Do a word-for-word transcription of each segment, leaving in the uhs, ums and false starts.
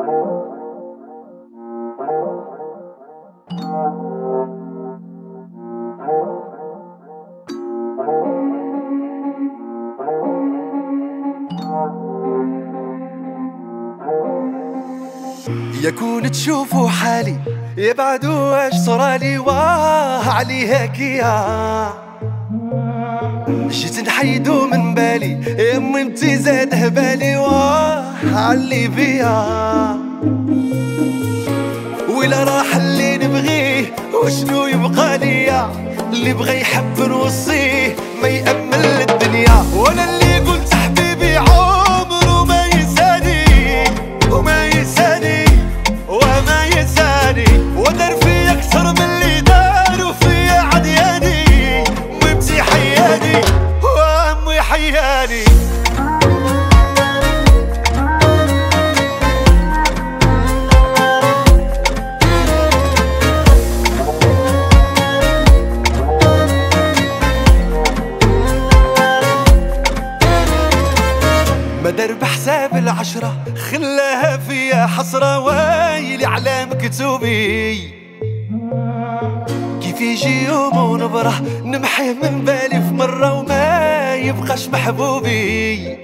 يكون تشوفوا حالي يبعدوا واش صرالي واه علي هكيا جيت نحيدو من بالي امي انتي زاد هبالي واه علي بيا ولا راح اللي نبغيه وشنو يبقى ليا اللي بغى يحب نوصيه ما يأمل الدنيا وانا اللي قلت حبيبي عمره ما يساني وما يساني وما يساني ودار فيا اكثر من اللي داروا فيا عدياني مبتي حياني وامي حياني ما دار بحساب العشرة خلاها فيا حسرة ويلي على مكتوبي كيف يجي يوم ونبره نمحيه من بالي في مرة وما يبقاش محبوبي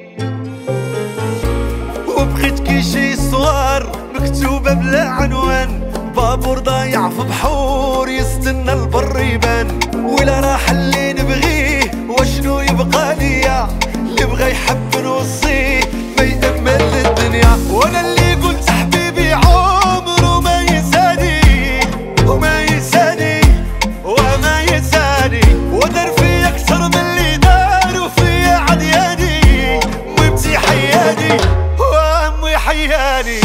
وبقيت كي شي صور مكتوبة بلا عنوان بابور ضايع في بحور يستنى البر يبان ولا راح اللي نبغيه وشنو يبقى ليا اللي بغى يحب نوصيه ما يأمل الدنيا وانا اللي قلت حبيبي عمره ما يساني وما يساني وما يساني ودار فيا اكثر من اللي داروا فيا عدياني مبتي حياني وامي حياني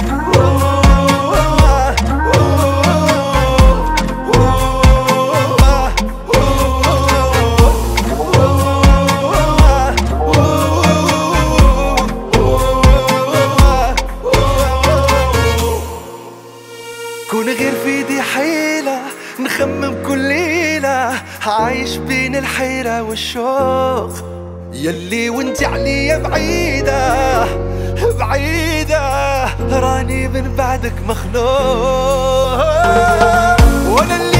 كون غير في دي حيلة نخمم كل ليلة عايش بين الحيرة والشوق يلي وانت عليا بعيدة بعيدة راني من بعدك مخنوق وانا اللي